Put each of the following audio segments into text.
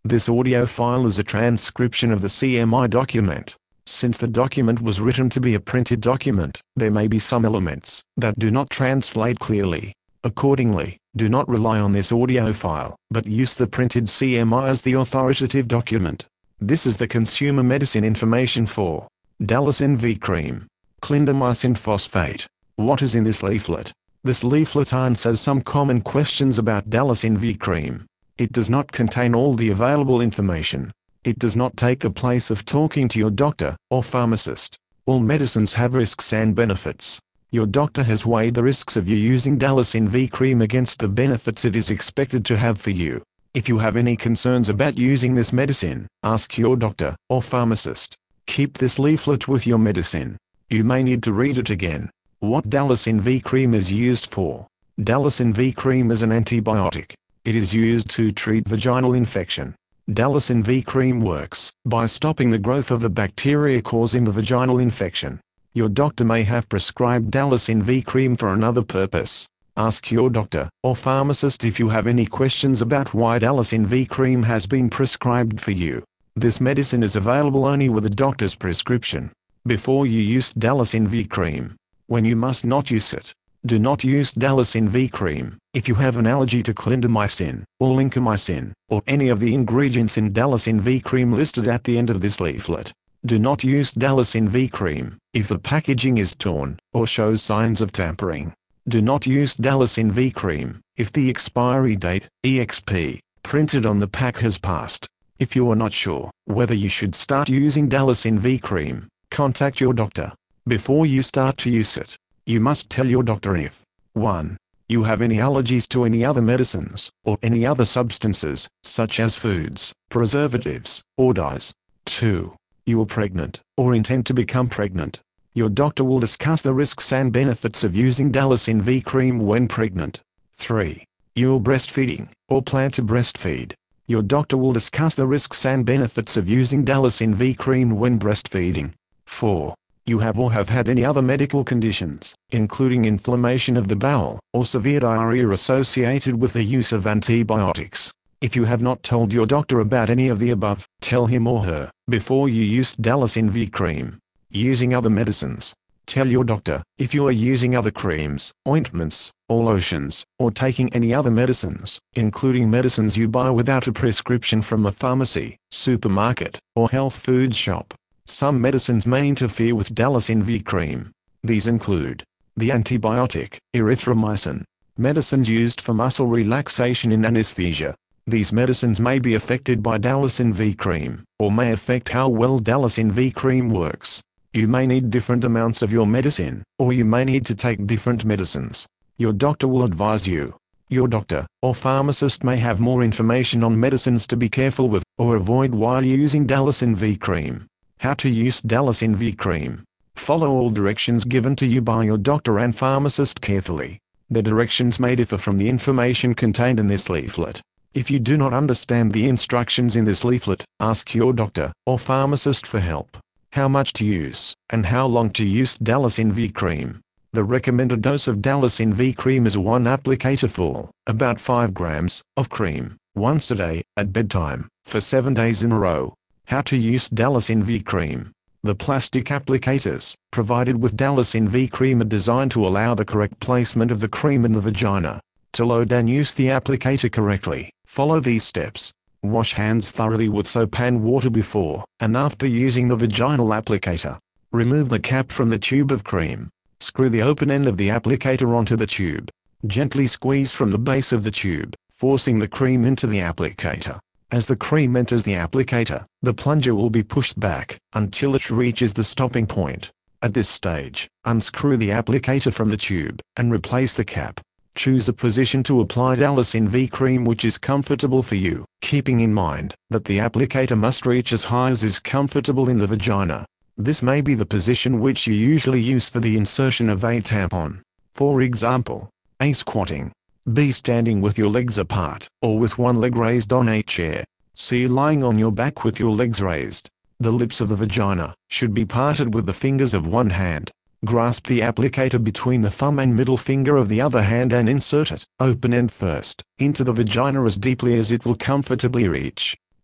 This audio file is a transcription of the CMI document. Since the document was written to be a printed document, there may be some elements that do not translate clearly. Accordingly, do not rely on this audio file, but use the printed CMI as the authoritative document. This is the consumer medicine information for Dallas NV cream, clindamycin phosphate. What is in this leaflet? This leaflet answers some common questions about Dallas NV cream. It does not contain all the available information. It does not take the place of talking to your doctor or pharmacist. All medicines have risks and benefits. Your doctor has weighed the risks of you using Dallas NV cream against the benefits it is expected to have for you. If you have any concerns about using this medicine, ask your doctor or pharmacist. Keep this leaflet with your medicine. You may need to read it again. What Dallas NV cream is used for? Dallas NV cream is an antibiotic. It is used to treat vaginal infection. Dallas NV cream works by stopping the growth of the bacteria causing the vaginal infection. Your doctor may have prescribed Dallas NV cream for another purpose. Ask your doctor or pharmacist if you have any questions about why Dallas NV cream has been prescribed for you. This medicine is available only with a doctor's prescription. Before you use Dallas NV cream. When you must not use it. Do not use Dallas NV cream if you have an allergy to clindamycin or lincomycin or any of the ingredients in Dallas NV cream listed at the end of this leaflet. Do not use Dallas NV cream if the packaging is torn or shows signs of tampering. Do not use Dallas NV cream if the expiry date, EXP, printed on the pack has passed. If you are not sure whether you should start using Dallas NV cream, contact your doctor. Before you start to use it, you must tell your doctor if 1. You have any allergies to any other medicines, or any other substances, such as foods, preservatives, or dyes. 2. You are pregnant, or intend to become pregnant. Your doctor will discuss the risks and benefits of using Dallas NV cream when pregnant. 3. You are breastfeeding, or plan to breastfeed. Your doctor will discuss the risks and benefits of using Dallas NV cream when breastfeeding. 4. You have or have had any other medical conditions, including inflammation of the bowel, or severe diarrhea associated with the use of antibiotics. If you have not told your doctor about any of the above, tell him or her, before you use Dallas NV cream. Using other medicines. Tell your doctor, if you are using other creams, ointments, or lotions, or taking any other medicines, including medicines you buy without a prescription from a pharmacy, supermarket, or health food shop. Some medicines may interfere with Dallas NV cream. These include the antibiotic, erythromycin, medicines used for muscle relaxation in anesthesia. These medicines may be affected by Dallas NV cream, or may affect how well Dallas NV cream works. You may need different amounts of your medicine, or you may need to take different medicines. Your doctor will advise you. Your doctor or pharmacist may have more information on medicines to be careful with, or avoid while using Dallas NV cream. How to use Dallas NV cream. Follow all directions given to you by your doctor and pharmacist carefully. The directions may differ from the information contained in this leaflet. If you do not understand the instructions in this leaflet, ask your doctor or pharmacist for help. How much to use, and how long to use Dallas NV cream. The recommended dose of Dallas NV cream is 1 applicator full, about 5 grams, of cream, once a day, at bedtime, for 7 days in a row. How to use Dallas NV cream. The plastic applicators, provided with Dallas NV cream, are designed to allow the correct placement of the cream in the vagina. To load and use the applicator correctly, follow these steps. Wash hands thoroughly with soap and water before and after using the vaginal applicator. Remove the cap from the tube of cream. Screw the open end of the applicator onto the tube. Gently squeeze from the base of the tube, forcing the cream into the applicator. As the cream enters the applicator, the plunger will be pushed back until it reaches the stopping point. At this stage, unscrew the applicator from the tube and replace the cap. Choose a position to apply Dallas NV cream which is comfortable for you, keeping in mind that the applicator must reach as high as is comfortable in the vagina. This may be the position which you usually use for the insertion of a tampon. For example, A. Squatting. B. Standing with your legs apart, or with one leg raised on a chair. C. Lying on your back with your legs raised. The lips of the vagina should be parted with the fingers of one hand. Grasp the applicator between the thumb and middle finger of the other hand and insert it, open end first, into the vagina as deeply as it will comfortably reach.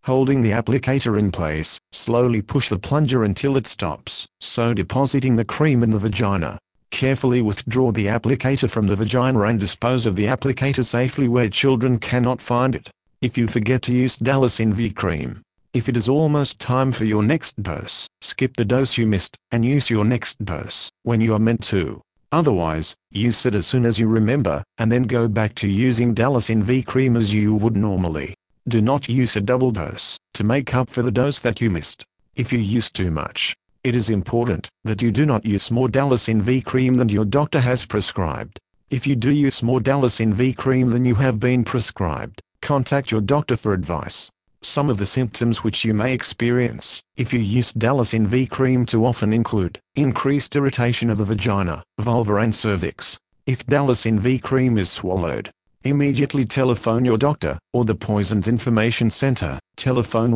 Holding the applicator in place, slowly push the plunger until it stops, so depositing the cream in the vagina. Carefully withdraw the applicator from the vagina and dispose of the applicator safely where children cannot find it. If you forget to use Dalisyn V cream, if it is almost time for your next dose, skip the dose you missed, and use your next dose when you are meant to. Otherwise, use it as soon as you remember, and then go back to using Dalisyn V cream as you would normally. Do not use a double dose to make up for the dose that you missed. If you use too much, it is important that you do not use more Dalisyn V cream than your doctor has prescribed. If you do use more Dalisyn V cream than you have been prescribed, contact your doctor for advice. Some of the symptoms which you may experience if you use Dalisyn V cream too often include increased irritation of the vagina, vulva and cervix. If Dalisyn V cream is swallowed, immediately telephone your doctor or the Poisons Information Center, telephone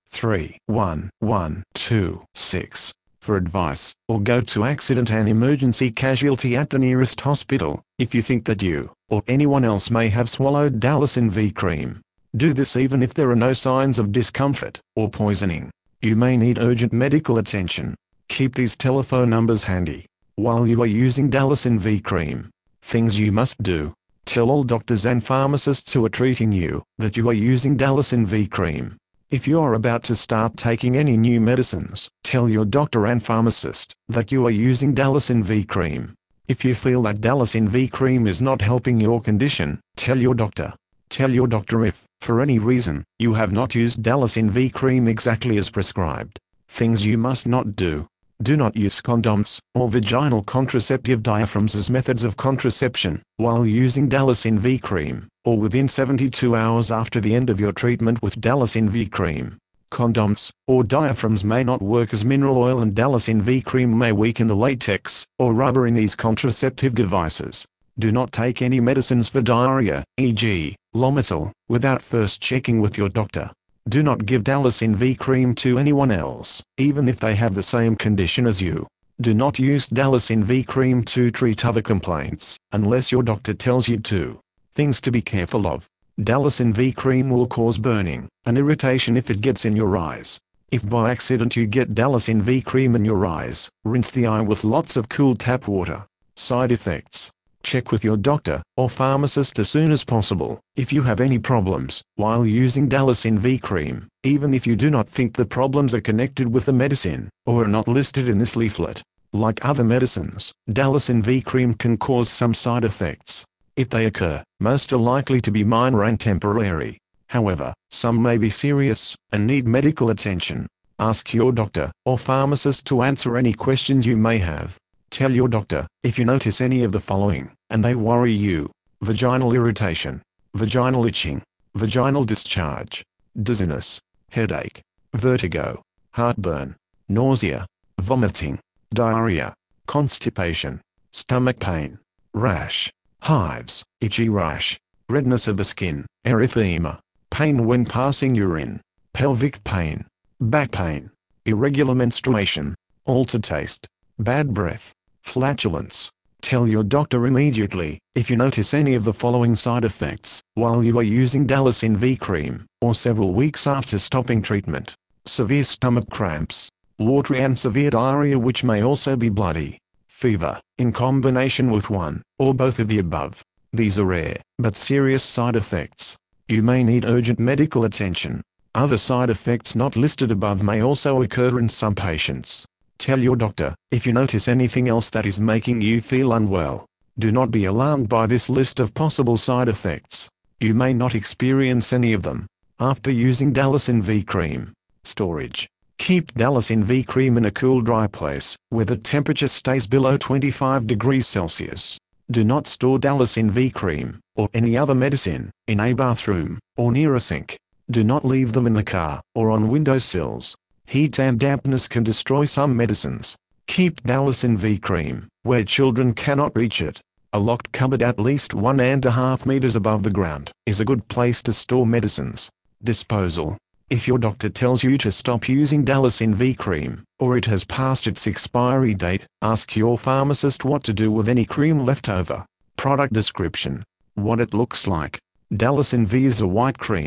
1-311-126 for advice, or go to Accident and Emergency Casualty at the nearest hospital if you think that you or anyone else may have swallowed Dalisyn V cream. Do this even if there are no signs of discomfort or poisoning. You may need urgent medical attention. Keep these telephone numbers handy while you are using Dalisyn V cream. Things you must do. Tell all doctors and pharmacists who are treating you that you are using Dalisyn V cream. If you are about to start taking any new medicines, tell your doctor and pharmacist that you are using Dalisyn V cream. If you feel that Dalisyn V cream is not helping your condition, tell your doctor. Tell your doctor if, for any reason, you have not used Dalisyn V cream exactly as prescribed. Things you must not do. Do not use condoms or vaginal contraceptive diaphragms as methods of contraception while using Dalisyn V cream, or within 72 hours after the end of your treatment with Dalisyn V cream. Condoms or diaphragms may not work as mineral oil, and Dalisyn V cream may weaken the latex or rubber in these contraceptive devices. Do not take any medicines for diarrhea, e.g., Lomotil, without first checking with your doctor. Do not give Dalisyn V cream to anyone else, even if they have the same condition as you. Do not use Dalisyn V cream to treat other complaints, unless your doctor tells you to. Things to be careful of. Dalisyn V cream will cause burning and irritation if it gets in your eyes. If by accident you get Dalisyn V cream in your eyes, rinse the eye with lots of cool tap water. Side effects. Check with your doctor or pharmacist as soon as possible if you have any problems while using Dalisyn V cream, even if you do not think the problems are connected with the medicine or are not listed in this leaflet. Like other medicines, Dalisyn V cream can cause some side effects. If they occur, most are likely to be minor and temporary. However, some may be serious and need medical attention. Ask your doctor or pharmacist to answer any questions you may have. Tell your doctor if you notice any of the following, and they worry you: vaginal irritation, vaginal itching, vaginal discharge, dizziness, headache, vertigo, heartburn, nausea, vomiting, diarrhea, constipation, stomach pain, rash, hives, itchy rash, redness of the skin, erythema, pain when passing urine, pelvic pain, back pain, irregular menstruation, altered taste, bad breath, flatulence. Tell your doctor immediately if you notice any of the following side effects while you are using Dalisyn V cream, or several weeks after stopping treatment: severe stomach cramps, watery and severe diarrhea which may also be bloody, fever, in combination with one or both of the above. These are rare but serious side effects. You may need urgent medical attention. Other side effects not listed above may also occur in some patients. Tell your doctor if you notice anything else that is making you feel unwell. Do not be alarmed by this list of possible side effects. You may not experience any of them after using Dalisyn V cream. Storage. Keep Dalisyn V cream in a cool, dry place where the temperature stays below 25 degrees Celsius. Do not store Dalisyn V cream or any other medicine in a bathroom or near a sink. Do not leave them in the car or on windowsills. Heat and dampness can destroy some medicines. Keep Dalisyn V cream where children cannot reach it. A locked cupboard at least 1.5 meters above the ground is a good place to store medicines. Disposal. If your doctor tells you to stop using Dalisyn V cream, or it has passed its expiry date, ask your pharmacist what to do with any cream left over. Product description. What it looks like. Dalisyn V is a white cream.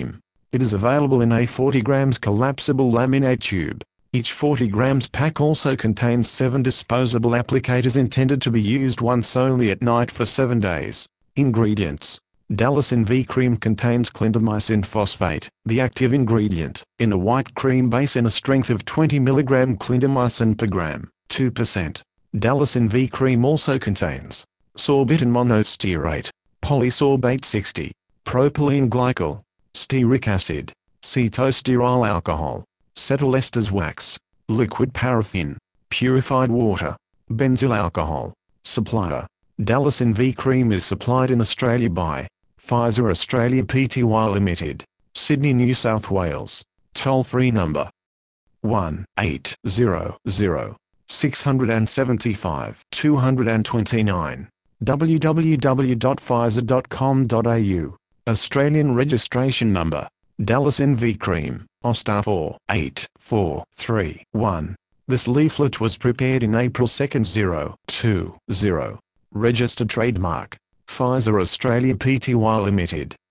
It is available in a 40 grams collapsible laminate tube. Each 40 grams pack also contains 7 disposable applicators intended to be used once only at night for 7 days. Ingredients: Dalisyn V cream contains clindamycin phosphate, the active ingredient, in a white cream base in a strength of 20 mg clindamycin per gram, 2%. Dalisyn V cream also contains sorbitan monostearate, polysorbate 60, propylene glycol, stearic acid, cetosterol alcohol, cetyl esters wax, liquid paraffin, purified water, benzyl alcohol. Supplier: Dalisyn V cream is supplied in Australia by Pfizer Australia Pty Limited, Sydney, New South Wales. Toll-free number 1-800-675-229, www.pfizer.com.au. Australian registration number: Dalisyn V cream, OSTA 48431. This leaflet was prepared in April 2, 2020. Registered trademark: Pfizer Australia Pty Limited.